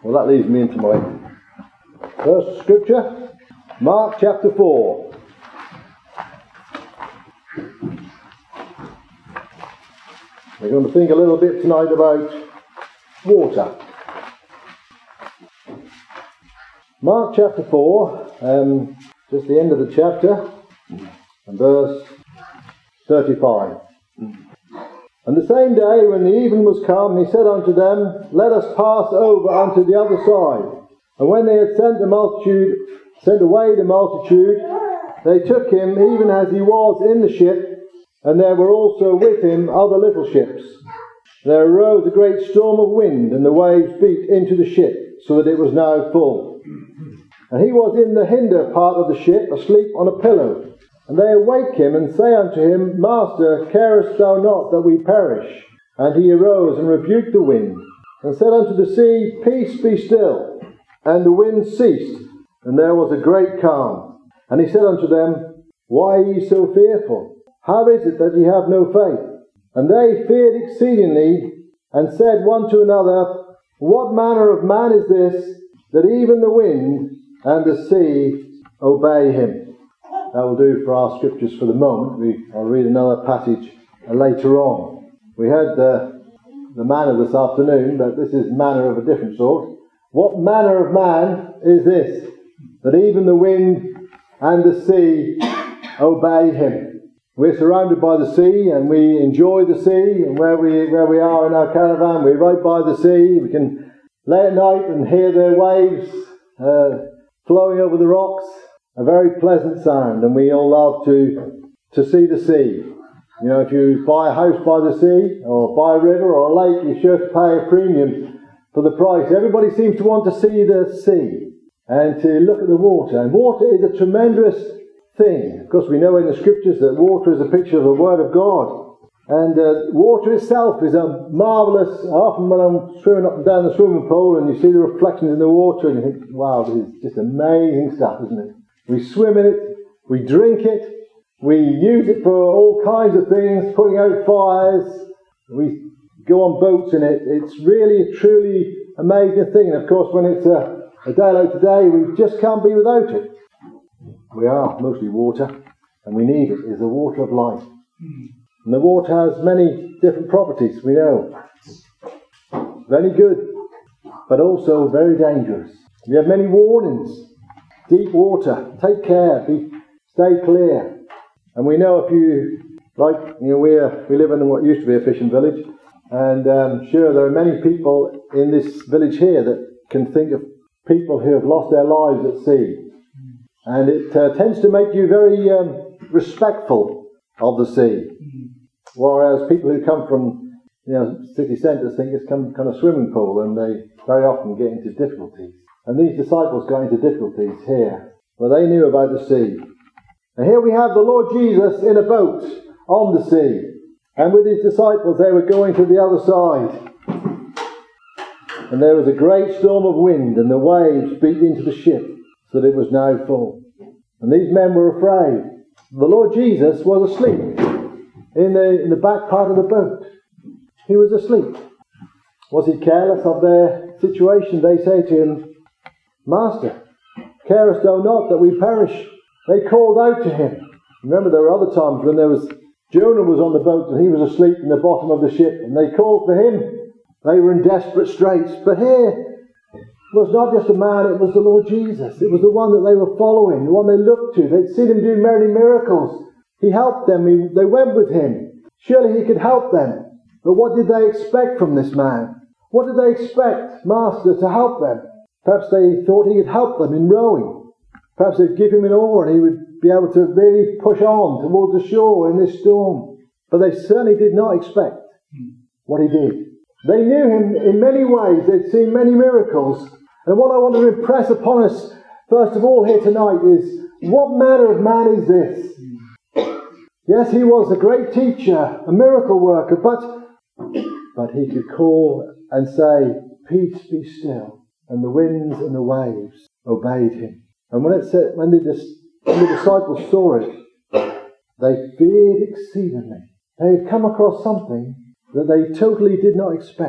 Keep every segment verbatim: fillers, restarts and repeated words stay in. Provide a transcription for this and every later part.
Well, that leads me into my first scripture, Mark chapter four. We're going to think a little bit tonight about water. Mark chapter four, um, just the end of the chapter, and verse thirty-five. And the same day, when the evening was come, he said unto them, Let us pass over unto the other side. And when they had sent the multitude, sent away the multitude, they took him even as he was in the ship, and there were also with him other little ships. There arose a great storm of wind, and the waves beat into the ship, so that it was now full. And he was in the hinder part of the ship, asleep on a pillow. And they awake him, and say unto him, Master, carest thou not that we perish? And he arose and rebuked the wind, and said unto the sea, Peace, be still. And the wind ceased, and there was a great calm. And he said unto them, Why are ye so fearful? How is it that ye have no faith? And they feared exceedingly, and said one to another, What manner of man is this, that even the wind and the sea obey him? That will do for our scriptures for the moment. We, I'll read another passage later on. We had the, the manna this afternoon, but this is manna of a different sort. What manner of man is this, that even the wind and the sea obey him? We're surrounded by the sea, and we enjoy the sea, and where we where we are in our caravan, we're right by the sea. We can lay at night and hear the waves uh, flowing over the rocks. A very pleasant sound, and we all love to to see the sea. You know, if you buy a house by the sea, or by a river, or a lake, you're sure to pay a premium for the price. Everybody seems to want to see the sea, and to look at the water. And water is a tremendous thing. Of course, we know in the scriptures that water is a picture of the Word of God. And uh, water itself is a marvellous... Often when I'm swimming up and down the swimming pool, and you see the reflections in the water, and you think, wow, this is just amazing stuff, isn't it? We swim in it, we drink it, we use it for all kinds of things, putting out fires, we go on boats in it. It's really a truly amazing thing. And of course, when it's a, a day like today, we just can't be without it. We are mostly water, and we need it. It's the water of life. And the water has many different properties, we know. Very good, but also very dangerous. We have many warnings. Deep water, take care, be, stay clear. And we know if you, like, you know, we we live in what used to be a fishing village, and um, sure, there are many people in this village here that can think of people who have lost their lives at sea. And it uh, tends to make you very um, respectful of the sea. Whereas people who come from, you know, city centres think it's some kind of swimming pool, and they very often get into difficulties. And these disciples got into difficulties here, where they knew about the sea. And here we have the Lord Jesus in a boat on the sea. And with his disciples, they were going to the other side. And there was a great storm of wind, and the waves beat into the ship, so that it was now full. And these men were afraid. The Lord Jesus was asleep in the, in the back part of the boat. He was asleep. Was he careless of their situation? They say to him, Master, carest thou not that we perish? They called out to him. Remember, there were other times when there was Jonah was on the boat and he was asleep in the bottom of the ship, and they called for him. They were in desperate straits. But here it was not just a man, it was the Lord Jesus. It was the one that they were following, the one they looked to. They'd seen him do many miracles. He helped them. He, they went with him. Surely he could help them. But what did they expect from this man? What did they expect, Master, to help them? Perhaps they thought he could help them in rowing. Perhaps they'd give him an oar and he would be able to really push on towards the shore in this storm. But they certainly did not expect what he did. They knew him in many ways. They'd seen many miracles. And what I want to impress upon us, first of all, here tonight is, what manner of man is this? Yes, he was a great teacher, a miracle worker, but, but he could call and say, Peace, be still. And the winds and the waves obeyed him. And when it said, when the, when the disciples saw it, they feared exceedingly. They had come across something that they totally did not expect.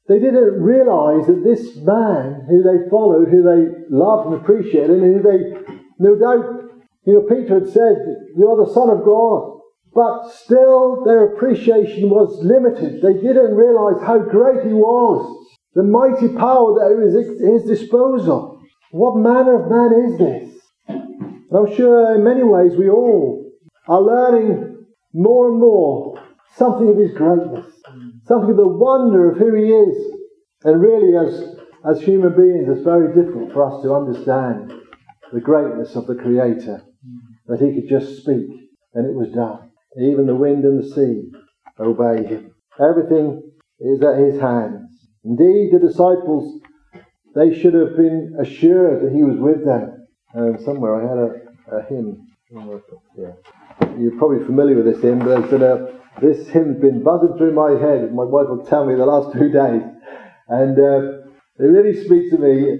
they didn't realise that this man who they followed, who they loved and appreciated, and who they, no doubt, you know, Peter had said, you're the Son of God. But still their appreciation was limited. They didn't realise how great he was. The mighty power that was at his disposal. What manner of man is this? And I'm sure in many ways we all are learning more and more something of his greatness. Something of the wonder of who he is. And really as, as human beings it's very difficult for us to understand the greatness of the Creator. That he could just speak and it was done. Even the wind and the sea obey him. Everything is at his hands. Indeed, the disciples, they should have been assured that he was with them. Um, somewhere I had a, a hymn. Yeah. You're probably familiar with this hymn, but there's been a, this hymn's been buzzing through my head. My wife will tell me the last two days. And uh, it really speaks to me.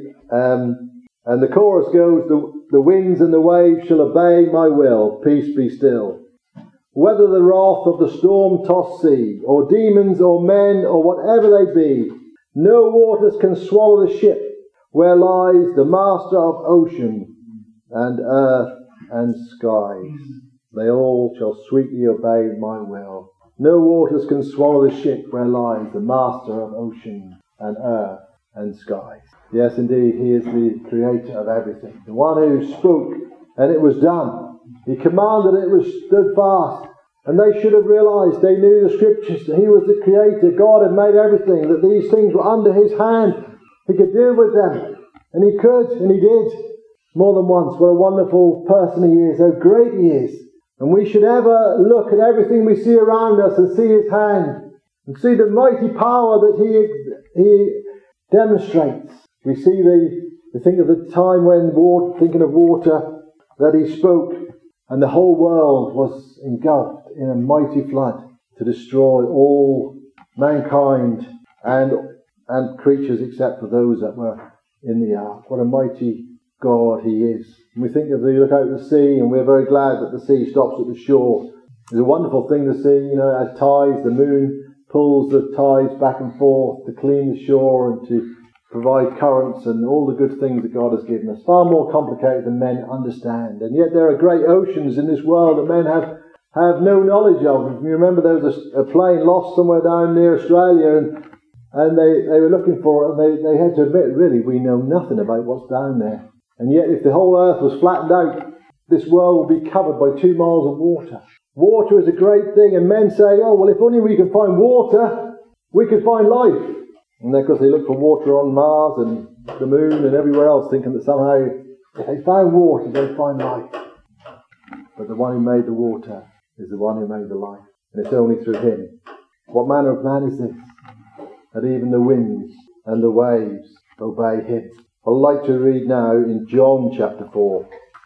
Um, and the chorus goes, the, the winds and the waves shall obey my will, peace be still. Whether the wrath of the storm-tossed sea, or demons, or men, or whatever they be, no waters can swallow the ship where lies the master of ocean and earth and skies. They all shall sweetly obey my will. No waters can swallow the ship where lies the master of ocean and earth and skies. Yes, indeed, he is the creator of everything. The one who spoke and it was done. He commanded it was stood fast. And they should have realised, they knew the scriptures, that he was the creator. God had made everything, that these things were under his hand. He could deal with them. And he could, and he did. More than once. What a wonderful person he is, how great he is. And we should ever look at everything we see around us and see his hand. And see the mighty power that he, he demonstrates. We see the, we think of the time when, water, thinking of water, that he spoke. And the whole world was engulfed in a mighty flood to destroy all mankind and and creatures except for those that were in the ark. What a mighty God he is. And we think of the look out at the sea, and we're very glad that the sea stops at the shore. It's a wonderful thing to see, you know, as tides, the moon pulls the tides back and forth to clean the shore and to provide currents and all the good things that God has given us. Far more complicated than men understand. And yet there are great oceans in this world that men have, have no knowledge of. If you remember, there was a, a plane lost somewhere down near Australia, and and they, they were looking for it, and they, they had to admit, really, we know nothing about what's down there. And yet if the whole earth was flattened out, this world would be covered by two miles of water. Water is a great thing, and men say, oh, well, if only we can find water, we could find life. And of course they look for water on Mars and the moon and everywhere else, thinking that somehow if they find water, they'll find life. But the one who made the water is the one who made the life. And it's only through him. What manner of man is this? That even the winds and the waves obey him. I'd like to read now in John chapter four.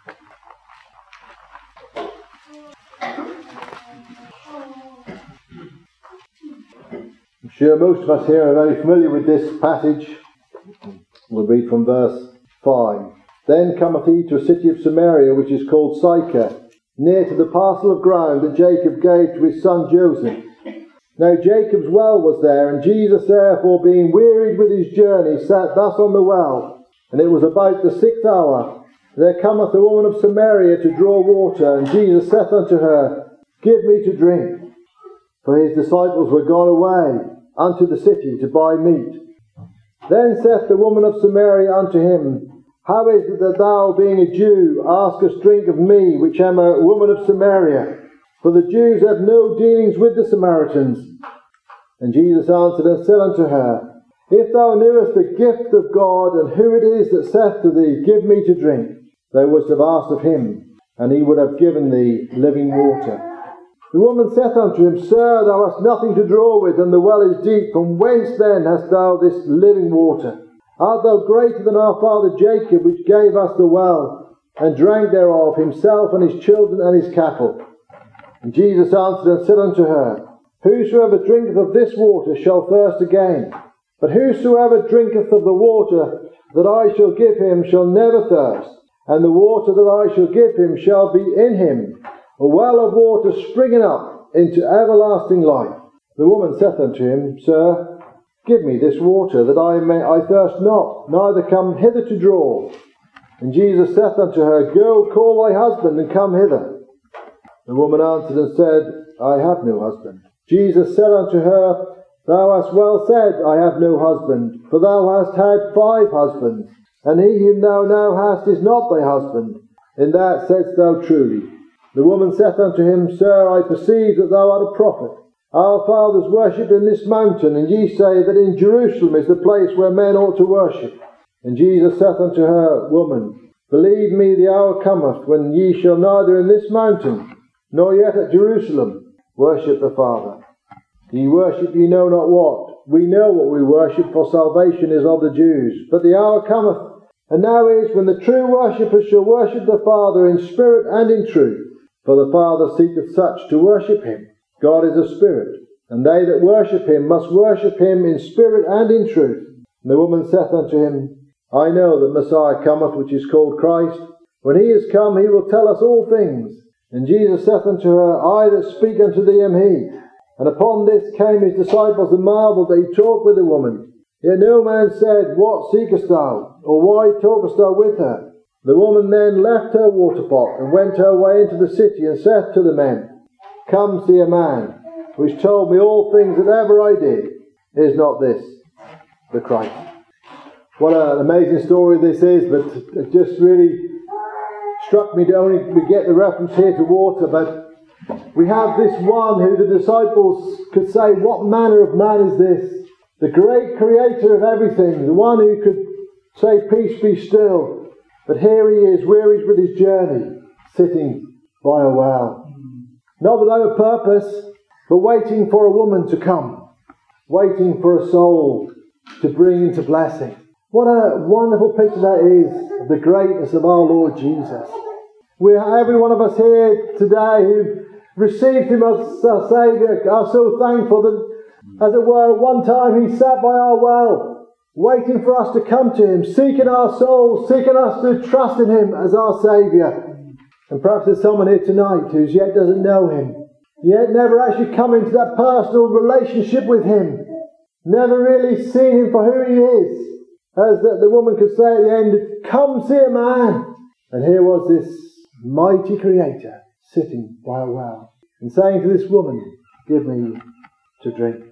I'm sure most of us here are very familiar with this passage. We'll read from verse five. Then cometh he to a city of Samaria, which is called Sychar, near to the parcel of ground that Jacob gave to his son Joseph. Now Jacob's well was there, and Jesus therefore, being wearied with his journey, sat thus on the well. And it was about the sixth hour. There cometh a woman of Samaria to draw water, and Jesus saith unto her, Give me to drink. For his disciples were gone away unto the city to buy meat. Then saith the woman of Samaria unto him, How is it that thou, being a Jew, askest drink of me, which am a woman of Samaria? For the Jews have no dealings with the Samaritans. And Jesus answered and said unto her, If thou knewest the gift of God, and who it is that saith to thee, Give me to drink, thou wouldst have asked of him, and he would have given thee living water. The woman saith unto him, Sir, thou hast nothing to draw with, and the well is deep. From whence then hast thou this living water? Art thou greater than our father Jacob, which gave us the well, and drank thereof, himself and his children and his cattle? And Jesus answered and said unto her, Whosoever drinketh of this water shall thirst again. But whosoever drinketh of the water that I shall give him shall never thirst. And the water that I shall give him shall be in him, a well of water springing up into everlasting life. The woman saith unto him, Sir, give me this water, that I may I thirst not, neither come hither to draw. And Jesus saith unto her, Go, call thy husband, and come hither. The woman answered and said, I have no husband. Jesus said unto her, Thou hast well said, I have no husband, for thou hast had five husbands, and he whom thou now hast is not thy husband. In that saidst thou truly. The woman saith unto him, Sir, I perceive that thou art a prophet. Our fathers worshipped in this mountain, and ye say that in Jerusalem is the place where men ought to worship. And Jesus saith unto her, Woman, believe me, the hour cometh, when ye shall neither in this mountain, nor yet at Jerusalem, worship the Father. Ye worship ye know not what. We know what we worship, for salvation is of the Jews. But the hour cometh, and now is, when the true worshippers shall worship the Father in spirit and in truth. For the Father seeketh such to worship him. God is a spirit, and they that worship him must worship him in spirit and in truth. And the woman saith unto him, I know that Messiah cometh, which is called Christ. When he is come, he will tell us all things. And Jesus saith unto her, I that speak unto thee am he. And upon this came his disciples and marvelled that he talked with the woman. Yet no man said, What seekest thou? Or why talkest thou with her? The woman then left her water pot, and went her way into the city, and saith to the men, Come see a man, which told me all things that ever I did. Is not this the Christ? What an amazing story this is, but it just really struck me to only we get the reference here to water, but we have this one who the disciples could say, What manner of man is this? The great creator of everything, the one who could say, Peace be still. But here he is, wearied with his journey, sitting by a well. Not without a purpose, but waiting for a woman to come. Waiting for a soul to bring into blessing. What a wonderful picture that is of the greatness of our Lord Jesus. We, every one of us here today who received him as our Saviour are so thankful that, as it were, one time he sat by our well, waiting for us to come to him, seeking our souls, seeking us to trust in him as our Saviour. And perhaps there's someone here tonight who yet doesn't know him, yet never actually come into that personal relationship with him, never really seen him for who he is. As the, the woman could say at the end, Come see a man. And here was this mighty Creator sitting by a well and saying to this woman, Give me to drink.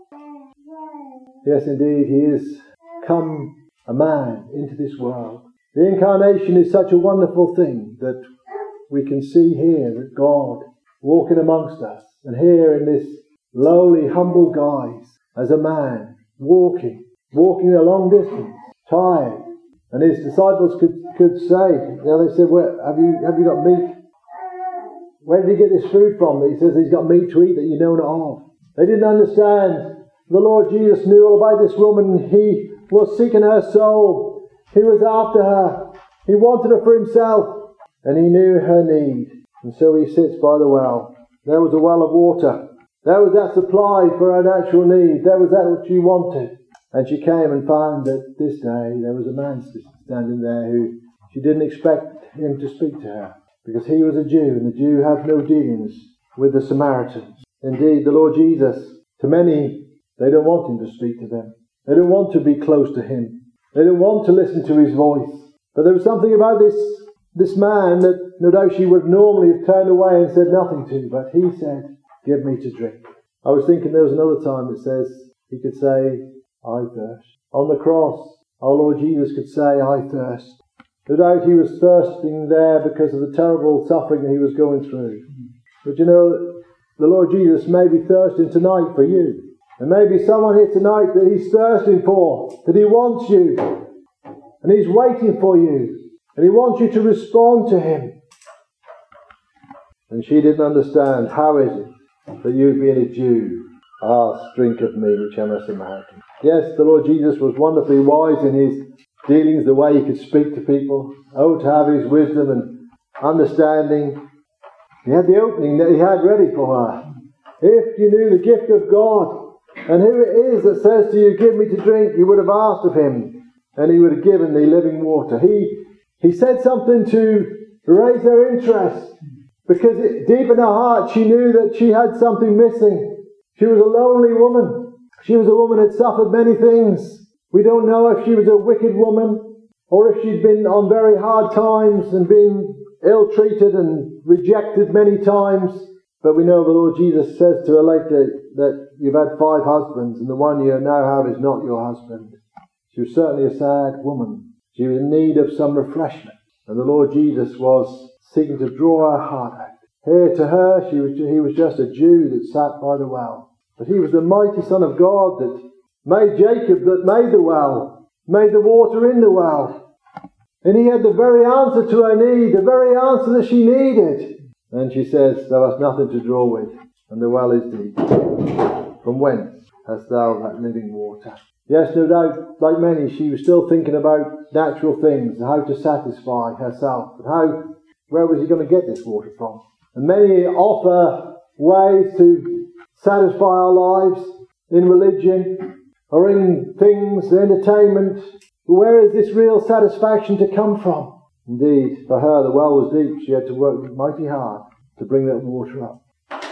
Yes, indeed, he is come a man into this world. The incarnation is such a wonderful thing that we can see here that God walking amongst us, and here in this lowly, humble guise, as a man walking, walking a long distance, tired. And his disciples could, could say, you know, they said, well, have you have you got meat? Where did he get this food from? He says he's got meat to eat that you know not of. They didn't understand. The Lord Jesus knew all about this woman. He was seeking her soul. He was after her. He wanted her for himself. And he knew her need. And so he sits by the well. There was a well of water. There was that supply for her natural need. There was that which she wanted. And she came and found that this day there was a man standing there who she didn't expect him to speak to her. Because he was a Jew, and the Jew have no dealings with the Samaritans. Indeed, the Lord Jesus, to many, they don't want him to speak to them. They don't want to be close to him. They don't want to listen to his voice. But there was something about this, this man that no doubt she would normally have turned away and said nothing to. But he said, Give me to drink. I was thinking there was another time that says he could say, I thirst. On the cross, our Lord Jesus could say, I thirst. No doubt he was thirsting there because of the terrible suffering that he was going through. But you know, the Lord Jesus may be thirsting tonight for you. There may be someone here tonight that he's thirsting for, that he wants you. And he's waiting for you. And he wants you to respond to him. And she didn't understand, how is it that you being a Jew ask, drink of me, which am a Samaritan? Yes, the Lord Jesus was wonderfully wise in his dealings, the way he could speak to people. Oh, to have his wisdom and understanding. He had the opening that he had ready for her. If you knew the gift of God, and who it is that says to you, Give me to drink, you would have asked of him, and he would have given the living water. He he said something to raise her interest, because it, deep in her heart she knew that she had something missing. She was a lonely woman. She was a woman who had suffered many things. We don't know if she was a wicked woman or if she'd been on very hard times and been ill-treated and rejected many times. But we know the Lord Jesus says to her later that you've had five husbands and the one you now have is not your husband. She was certainly a sad woman. She was in need of some refreshment. And the Lord Jesus was seeking to draw her heart out. Here to her, she was, he was just a Jew that sat by the well. But he was the mighty Son of God that made Jacob, that made the well, made the water in the well. And he had the very answer to her need, the very answer that she needed. And she says, thou hast nothing to draw with, and the well is deep. From whence hast thou that living water? Yes, no doubt, like many, she was still thinking about natural things, how to satisfy herself, and how, where was he going to get this water from? And many offer ways to satisfy our lives in religion or in things, entertainment. But where is this real satisfaction to come from? Indeed, for her the well was deep. She had to work mighty hard to bring that water up.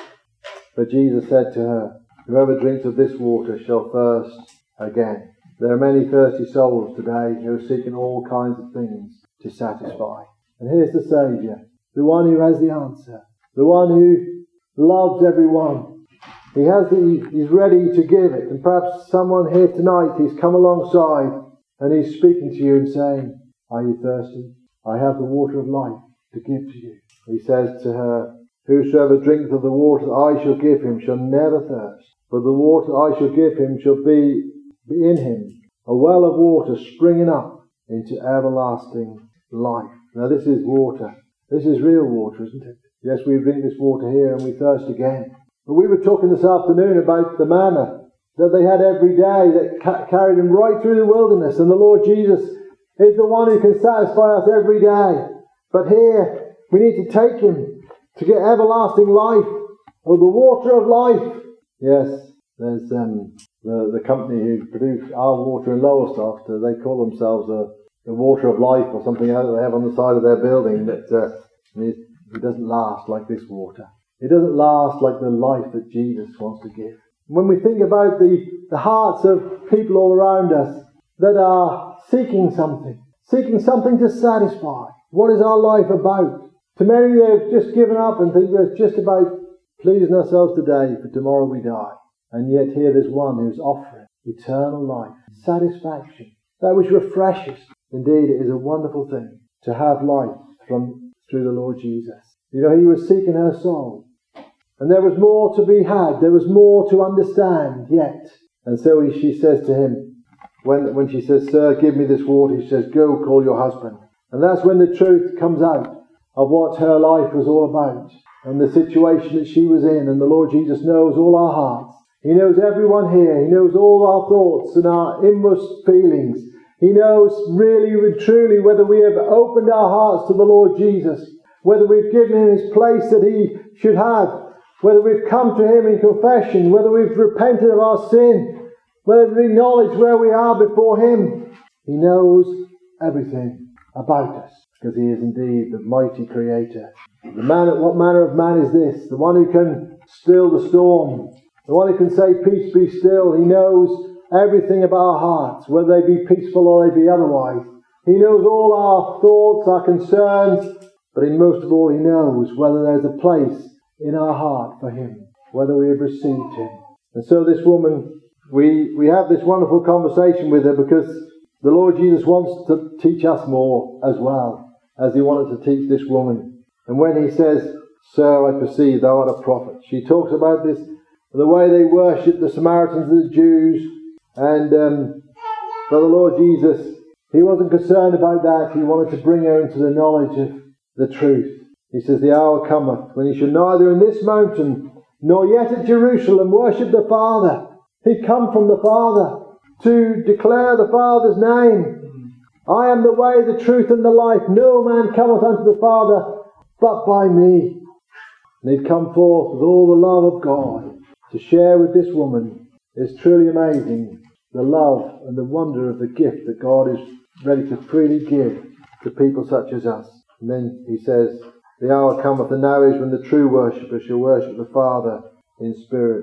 But Jesus said to her, whoever drinks of this water shall thirst again. There are many thirsty souls today who are seeking all kinds of things to satisfy. And here's the Saviour, the one who has the answer, the one who loves everyone. He has the, he's ready to give it. And perhaps someone here tonight, he's come alongside and he's speaking to you and saying, are you thirsty? I have the water of life to give to you. He says to her, whosoever drinketh of the water that I shall give him shall never thirst, but the water I shall give him shall be, be in him, a well of water springing up into everlasting life. Now this is water. This is real water, isn't it? Yes, we drink this water here and we thirst again. But we were talking this afternoon about the manna that they had every day that ca- carried them right through the wilderness. And the Lord Jesus is the one who can satisfy us every day. But here, we need to take him to get everlasting life, or the water of life. Yes, there's um, the, the company who produce our water in Lowestoft. Uh, they call themselves uh, the water of life or something else they have on the side of their building. That uh, it, it doesn't last like this water. It doesn't last like the life that Jesus wants to give. When we think about the, the hearts of people all around us that are seeking something, seeking something to satisfy, what is our life about? To many they've just given up and think it's just about pleasing ourselves today, for tomorrow we die. And yet here there's one who's offering eternal life, satisfaction, that which refreshes. Indeed, it is a wonderful thing to have life from through the Lord Jesus. You know, he was seeking her soul. And there was more to be had. There was more to understand yet. And so he, she says to him, when, when she says, sir, give me this water, he says, go call your husband. And that's when the truth comes out of what her life was all about and the situation that she was in. And the Lord Jesus knows all our hearts. He knows everyone here. He knows all our thoughts and our inmost feelings. He knows really and truly whether we have opened our hearts to the Lord Jesus, whether we've given him his place that he should have, whether we've come to him in confession, whether we've repented of our sin, whether we acknowledge where we are before him. He knows everything about us, because he is indeed the mighty creator. The man, what manner of man is this? The one who can still the storm, the one who can say, peace be still. He knows everything about our hearts, whether they be peaceful or they be otherwise. He knows all our thoughts, our concerns, but in most of all he knows whether there's a place in our heart for him, whether we have received him. And so this woman, we, we have this wonderful conversation with her because the Lord Jesus wants to teach us more as well, as he wanted to teach this woman. And when he says, sir, I perceive thou art a prophet, she talks about this, the way they worshipped the Samaritans and the Jews. And um, for the Lord Jesus, he wasn't concerned about that. He wanted to bring her into the knowledge of the truth. He says, the hour cometh when he shall neither in this mountain nor yet at Jerusalem worship the Father. He come from the Father to declare the Father's name. I am the way, the truth, and the life. No man cometh unto the Father but by me. And he'd come forth with all the love of God to share with this woman. It's truly amazing, the love and the wonder of the gift that God is ready to freely give to people such as us. And then he says, the hour cometh, and now is, when the true worshippers shall worship the Father in spirit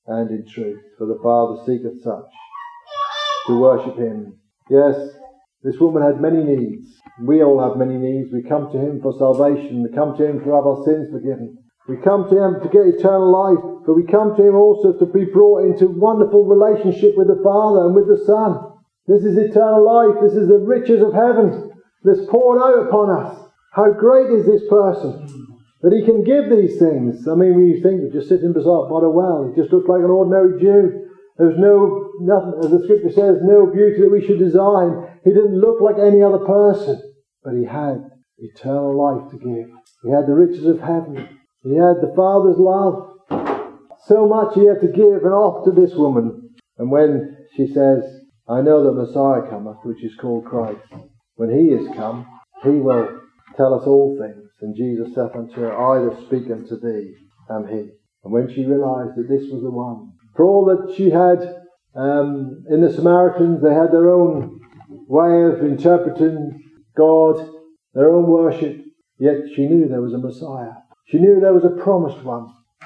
and in truth, for the Father seeketh such to worship him. Yes, this woman had many needs. We all have many needs. We come to him for salvation. We come to him to have our sins forgiven. We come to him to get eternal life, but we come to him also to be brought into wonderful relationship with the Father and with the Son. This is eternal life. This is the riches of heaven that's poured out upon us. How great is this person that he can give these things. I mean, when you think of just sitting beside by the well, he just looked like an ordinary Jew. There's no, nothing, as the scripture says, no beauty that we should design. He didn't look like any other person, but he had eternal life to give. He had the riches of heaven. He had the Father's love. So much he had to give and offer to this woman. And when she says, I know that Messiah cometh, which is called Christ, when he is come, he will tell us all things. And Jesus saith unto her, I that speak unto thee am he. And when she realised that this was the one, for all that she had um, in the Samaritans, they had their own way of interpreting God, their own worship, yet she knew there was a Messiah. She knew there was a promised one.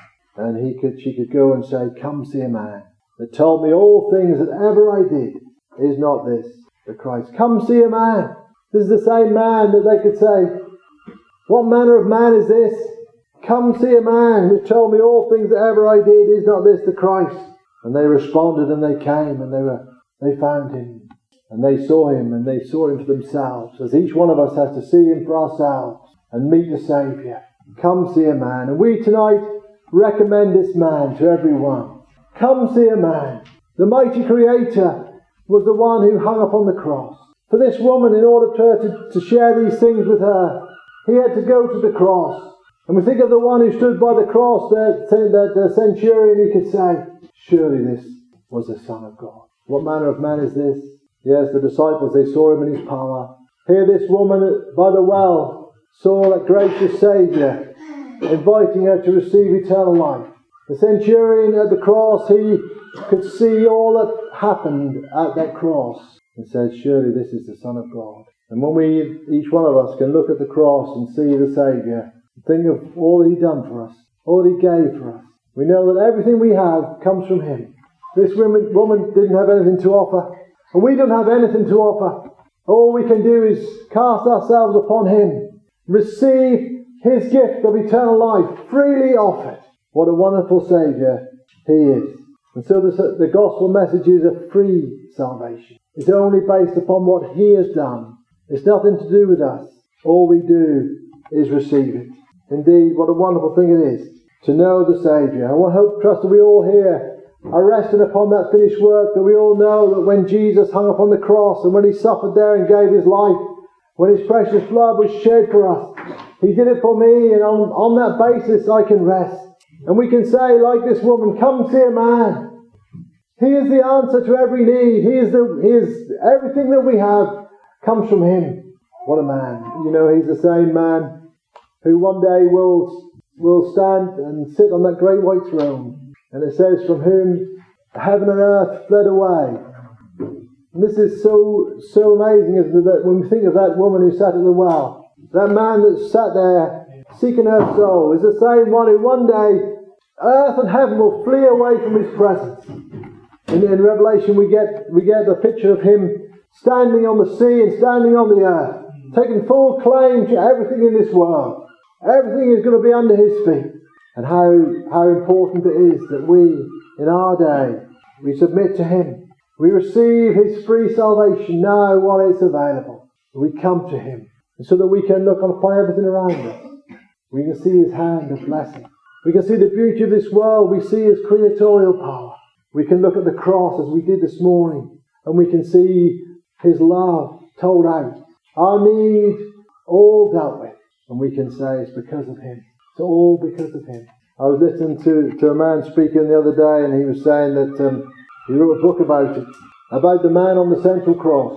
And he could, she could go and say, come see a man that told me all things that ever I did. Is not this the Christ? Come see a man. This is the same man that they could say, what manner of man is this? Come see a man who told me all things that ever I did. Is not this the Christ? And they responded and they came and they were they found him. And they saw him and they saw him for themselves. As each one of us has to see him for ourselves and meet the Saviour. Come see a man. And we tonight recommend this man to everyone. Come see a man. The mighty Creator was the one who hung upon the cross. For this woman, in order for her to, to share these things with her, he had to go to the cross. And we think of the one who stood by the cross, that, that uh, centurion, he could say, surely this was the Son of God. What manner of man is this? Yes, the disciples, they saw him in his power. Here this woman by the well saw that gracious Saviour, inviting her to receive eternal life. The centurion at the cross, he could see all that happened at that cross and said, surely this is the Son of God. And when we, each one of us, can look at the cross and see the Saviour, think of all that he done for us, all that he gave for us, we know that everything we have comes from him. This woman, woman didn't have anything to offer, and we don't have anything to offer. All we can do is cast ourselves upon him, receive his gift of eternal life, freely offered. What a wonderful Saviour he is. And so the, the gospel message is a free salvation. It's only based upon what he has done. It's nothing to do with us. All we do is receive it. Indeed, what a wonderful thing it is to know the Saviour. I hope, trust that we all here are resting upon that finished work, that we all know that when Jesus hung upon the cross and when he suffered there and gave his life, when his precious blood was shed for us, he did it for me, and on, on that basis I can rest. And we can say, like this woman, come see a man. He is the answer to every need. He is the, he is everything that we have comes from him. What a man. You know, he's the same man who one day will, will stand and sit on that great white throne. And it says, from whom heaven and earth fled away. And this is so, so amazing, isn't it, that when we think of that woman who sat at the well, that man that sat there seeking her soul is the same one who one day earth and heaven will flee away from his presence. In, in Revelation we get we get the picture of him standing on the sea and standing on the earth, taking full claim to everything in this world. Everything is going to be under his feet. And how, how important it is that we, in our day, we submit to him. We receive his free salvation now while it's available. We come to him, and so that we can look upon everything around us. We can see his hand of blessing. We can see the beauty of this world. We see his creatorial power. We can look at the cross as we did this morning, and we can see his love told out. Our need all dealt with. And we can say it's because of him. It's all because of him. I was listening to, to a man speaking the other day, and he was saying that um, he wrote a book about it, about the man on the central cross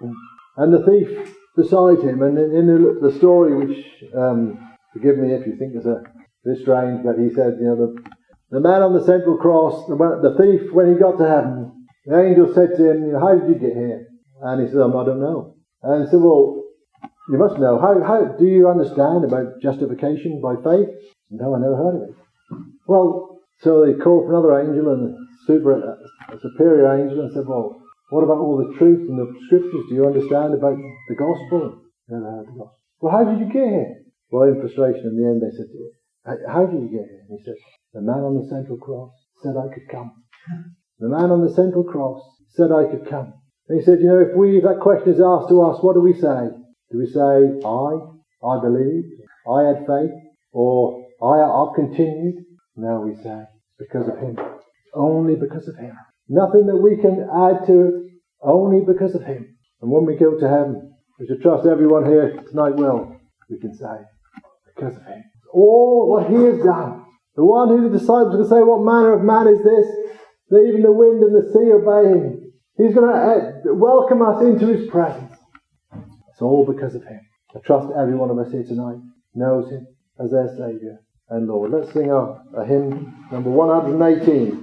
and the thief beside him. And in, in the, the story, which, um, forgive me if you think it's a bit strange, but he said, you know, the, the man on the central cross, the, the thief, when he got to heaven, the angel said to him, you know, how did you get here? And he said, oh, I don't know. And he said, well, you must know. How, how do you understand about justification by faith? No, I never heard of it. Well, So they called for another angel, and a, super, a superior angel, and said, well, what about all the truth in the scriptures? Do you understand about the gospel? Never heard the gospel. Well, how did you get here? Well, in frustration, in the end, they said to him, how did you get here? And he said, the man on the central cross said I could come. The man on the central cross said I could come. And he said, you know, if we, if that question is asked to us, what do we say? Do we say, I, I believed, I had faith, or I, I've continued? No, we say, it's because of him. Only because of him. Nothing that we can add to it, only because of him. And when we go to heaven, we should trust everyone here tonight will, we can say, because of him. All what he has done. The one who the disciples are going to say, what manner of man is this? That even the wind and the sea obey him. He's going to welcome us into his presence. It's all because of him. I trust every one of us here tonight knows him as their Saviour and Lord. Let's sing a, a hymn, number one hundred eighteen.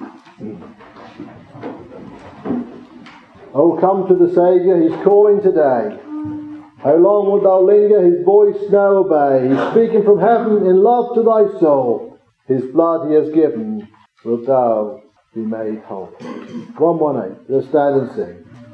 Oh, come to the Saviour, he's calling today. How long wilt thou linger, his voice now obey? He's speaking from heaven in love to thy soul. His blood he has given, wilt thou be made whole. one one eight, let's stand and sing.